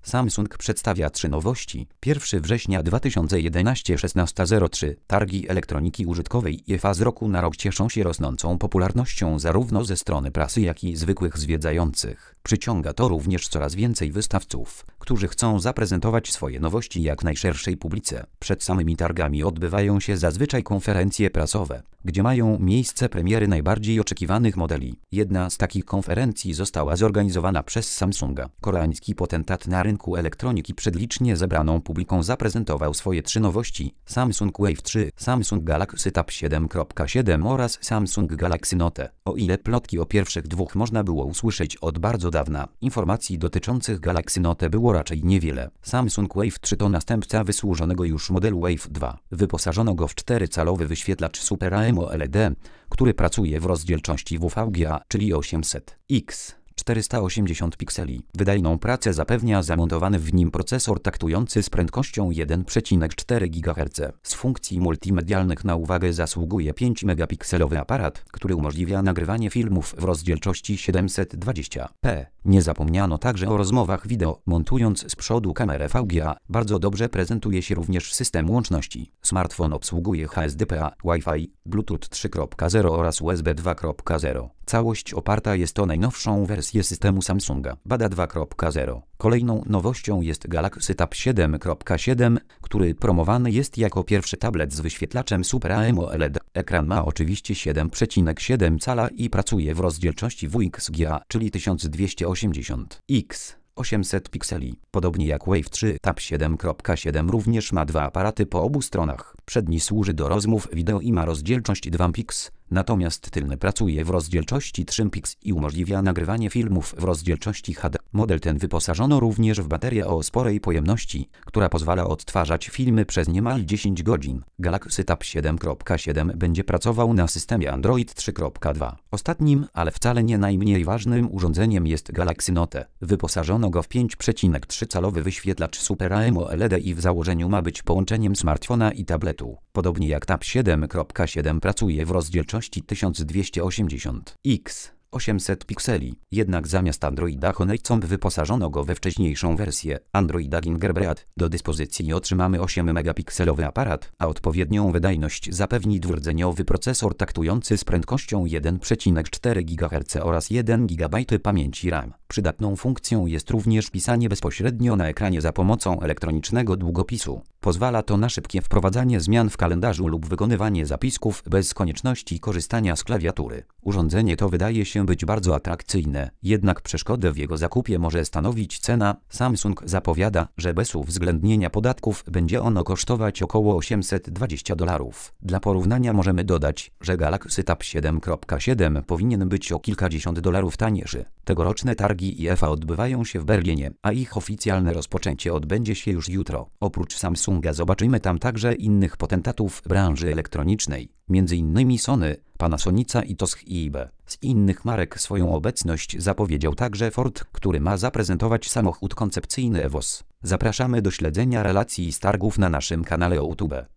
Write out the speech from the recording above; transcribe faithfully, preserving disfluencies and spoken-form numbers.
Samsung przedstawia trzy nowości. pierwszego września dwa tysiące jedenastego szesnaście zero trzy. Targi elektroniki użytkowej I F A z roku na rok cieszą się rosnącą popularnością zarówno ze strony prasy, jak i zwykłych zwiedzających. Przyciąga to również coraz więcej wystawców, którzy chcą zaprezentować swoje nowości jak najszerszej publice. Przed samymi targami odbywają się zazwyczaj konferencje prasowe, gdzie mają miejsce premiery najbardziej oczekiwanych modeli. Jedna z takich konferencji została zorganizowana przez Samsunga. Koreański potentat na rynku elektroniki przed licznie zebraną publiką zaprezentował swoje trzy nowości: Samsung Wave trzy, Samsung Galaxy Tab siedem kropka siedem oraz Samsung Galaxy Note. O ile plotki o pierwszych dwóch można było usłyszeć od bardzo dawna, informacji dotyczących Galaxy Note było raczej niewiele. Samsung Wave trzy to następca wysłużonego już modelu Wave dwa. Wyposażono go w czterycalowy wyświetlacz Super AMOLED, który pracuje w rozdzielczości W V G A, czyli osiemset piks. czterysta osiemdziesiąt pikseli. Wydajną pracę zapewnia zamontowany w nim procesor taktujący z prędkością jeden przecinek cztery gigaherca. Z funkcji multimedialnych na uwagę zasługuje pięciomegapikselowy aparat, który umożliwia nagrywanie filmów w rozdzielczości siedemset dwadzieścia p. Nie zapomniano także o rozmowach wideo. Montując z przodu kamerę V G A, bardzo dobrze prezentuje się również system łączności. Smartfon obsługuje H S D P A, Wi-Fi, Bluetooth trzy kropka zero oraz U S B dwa kropka zero. Całość oparta jest o najnowszą wersję systemu Samsunga Bada dwa kropka zero. Kolejną nowością jest Galaxy Tab siedem kropka siedem, który promowany jest jako pierwszy tablet z wyświetlaczem Super AMOLED. Ekran ma oczywiście siedem przecinek siedem cala i pracuje w rozdzielczości W X G A, czyli tysiąc dwieście osiemdziesiąt piks. osiemset pikseli. Podobnie jak Wave trzy, Tab siedem kropka siedem również ma dwa aparaty po obu stronach. Przedni służy do rozmów wideo i ma rozdzielczość dwa piks, natomiast tylny pracuje w rozdzielczości trzy piks i umożliwia nagrywanie filmów w rozdzielczości H D. Model ten wyposażono również w baterię o sporej pojemności, która pozwala odtwarzać filmy przez niemal dziesięć godzin. Galaxy Tab siedem kropka siedem będzie pracował na systemie Android trzy kropka dwa. Ostatnim, ale wcale nie najmniej ważnym urządzeniem jest Galaxy Note. Wyposażono go w pięć przecinek trzy calowy wyświetlacz Super AMOLED i w założeniu ma być połączeniem smartfona i tabletu. Podobnie jak Tab siedem kropka siedem pracuje w rozdzielczości tysiąc dwieście osiemdziesiąt piks. osiemset pikseli. Jednak zamiast Androida Honeycomb wyposażono go we wcześniejszą wersję Androida Gingerbread. Do dyspozycji otrzymamy osiem-megapikselowy aparat, a odpowiednią wydajność zapewni dwurdzeniowy procesor taktujący z prędkością jeden przecinek cztery gigaherca oraz jeden gigabajt pamięci RAM. Przydatną funkcją jest również pisanie bezpośrednio na ekranie za pomocą elektronicznego długopisu. Pozwala to na szybkie wprowadzanie zmian w kalendarzu lub wykonywanie zapisków bez konieczności korzystania z klawiatury. Urządzenie to wydaje się być bardzo atrakcyjne, jednak przeszkodę w jego zakupie może stanowić cena. Samsung zapowiada, że bez uwzględnienia podatków będzie ono kosztować około osiemset dwadzieścia dolarów. Dla porównania możemy dodać, że Galaxy Tab siedem kropka siedem powinien być o kilkadziesiąt dolarów tańszy. Tegoroczne targi I F A odbywają się w Berlinie, a ich oficjalne rozpoczęcie odbędzie się już jutro. Oprócz Samsunga zobaczymy tam także innych potentatów branży elektronicznej, między innymi Sony, Panasonica i Toshiba. Z innych marek swoją obecność zapowiedział także Ford, który ma zaprezentować samochód koncepcyjny Evos. Zapraszamy do śledzenia relacji z targów na naszym kanale YouTube.